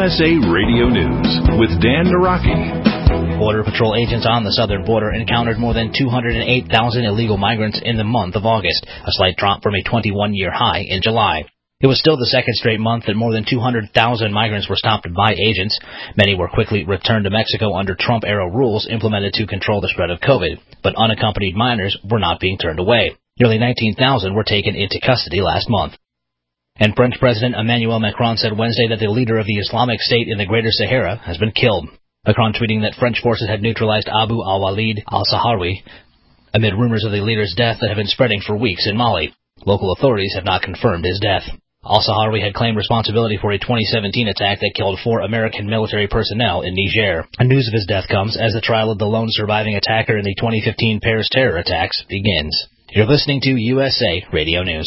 USA Radio News with Dan Naraki. Border Patrol agents on the southern border encountered more than 208,000 illegal migrants in the month of August, a slight drop from a 21-year high in July. It was still the second straight month that more than 200,000 migrants were stopped by agents. Many were quickly returned to Mexico under Trump-era rules implemented to control the spread of COVID, but unaccompanied minors were not being turned away. Nearly 19,000 were taken into custody last month. And French President Emmanuel Macron said Wednesday that the leader of the Islamic State in the Greater Sahara has been killed. Macron tweeting that French forces had neutralized Abu al-Walid al-Sahrawi amid rumors of the leader's death that have been spreading for weeks in Mali. Local authorities have not confirmed his death. Al-Sahrawi had claimed responsibility for a 2017 attack that killed 4 American military personnel in Niger. News of his death comes as the trial of the lone surviving attacker in the 2015 Paris terror attacks begins. You're listening to USA Radio News.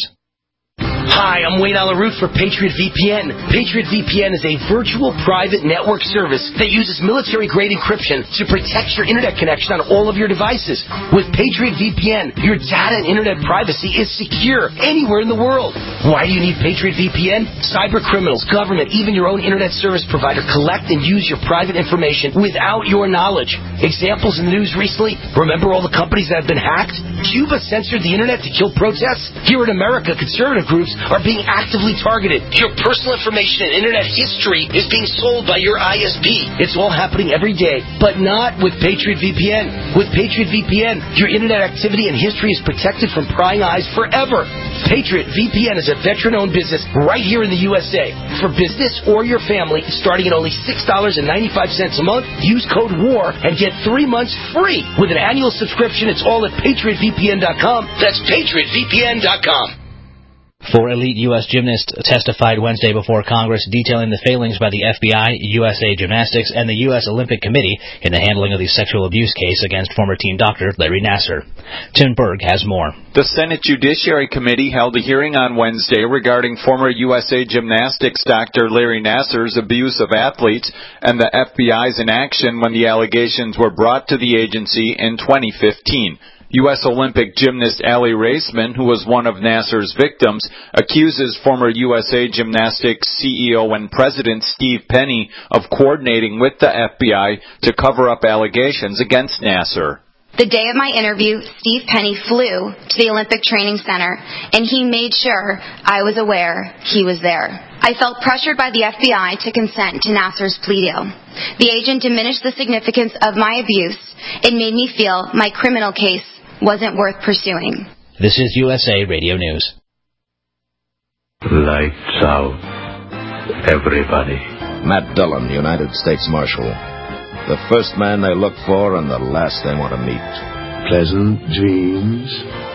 Hi, I'm Wayne Alaroot for Patriot VPN. Patriot VPN is a virtual private network service that uses military-grade encryption to protect your internet connection on all of your devices. With Patriot VPN, your data and internet privacy is secure anywhere in the world. Why do you need Patriot VPN? Cyber criminals, government, even your own internet service provider collect and use your private information without your knowledge. Examples in the news recently, remember all the companies that have been hacked? Cuba censored the internet to kill protests? Here in America, conservative groups are being actively targeted. Your personal information and internet history is being sold by your ISP. It's all happening every day, but not with Patriot VPN. With Patriot VPN, your internet activity and history is protected from prying eyes forever. Patriot VPN is a veteran-owned business right here in the USA. For business or your family, starting at only $6.95 a month, use code WAR and get 3 months free. With an annual subscription, it's all at PatriotVPN.com. That's PatriotVPN.com. 4 elite U.S. gymnasts testified Wednesday before Congress detailing the failings by the FBI, USA Gymnastics, and the U.S. Olympic Committee in the handling of the sexual abuse case against former team doctor Larry Nassar. Tim Berg has more. The Senate Judiciary Committee held a hearing on Wednesday regarding former USA Gymnastics doctor Larry Nassar's abuse of athletes and the FBI's inaction when the allegations were brought to the agency in 2015. U.S. Olympic gymnast Aly Raisman, who was one of Nassar's victims, accuses former USA Gymnastics CEO and President Steve Penny of coordinating with the FBI to cover up allegations against Nassar. The day of my interview, Steve Penny flew to the Olympic Training Center, and he made sure I was aware he was there. I felt pressured by the FBI to consent to Nassar's plea deal. The agent diminished the significance of my abuse. It made me feel my criminal case wasn't worth pursuing. This is USA Radio News. Lights out, everybody. Matt Dillon, United States Marshal. The first man they look for and the last they want to meet. Pleasant dreams.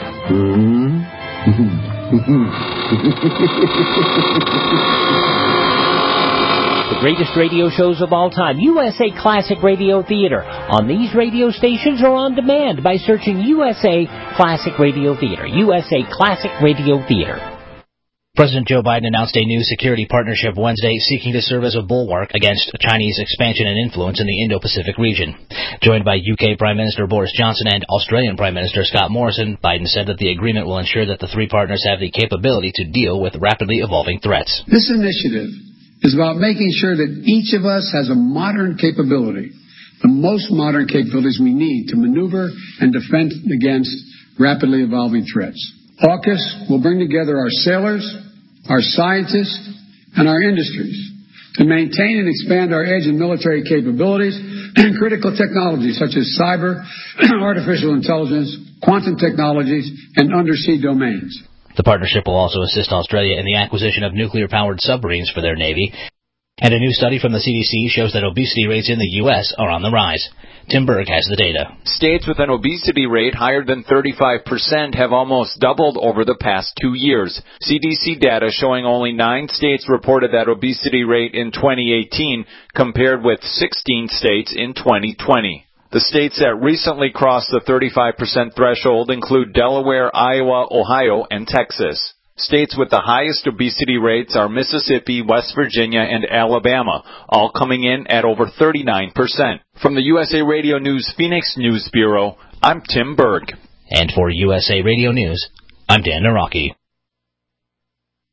The greatest radio shows of all time, USA Classic Radio Theater, on these radio stations or on demand by searching USA Classic Radio Theater. USA Classic Radio Theater. President Joe Biden announced a new security partnership Wednesday seeking to serve as a bulwark against Chinese expansion and influence in the Indo-Pacific region. Joined by UK Prime Minister Boris Johnson and Australian Prime Minister Scott Morrison, Biden said that the agreement will ensure that the three partners have the capability to deal with rapidly evolving threats. This initiative is about making sure that each of us has a modern capability, the most modern capabilities we need to maneuver and defend against rapidly evolving threats. AUKUS will bring together our sailors, our scientists, and our industries to maintain and expand our edge and military capabilities and critical technologies such as cyber, artificial intelligence, quantum technologies, and undersea domains. The partnership will also assist Australia in the acquisition of nuclear-powered submarines for their Navy. And a new study from the CDC shows that obesity rates in the U.S. are on the rise. Tim Berg has the data. States with an obesity rate higher than 35% have almost doubled over the past 2 years. CDC data showing only 9 states reported that obesity rate in 2018 compared with 16 states in 2020. The states that recently crossed the 35% threshold include Delaware, Iowa, Ohio, and Texas. States with the highest obesity rates are Mississippi, West Virginia, and Alabama, all coming in at over 39%. From the USA Radio News Phoenix News Bureau, I'm Tim Berg. And for USA Radio News, I'm Dan Naraki.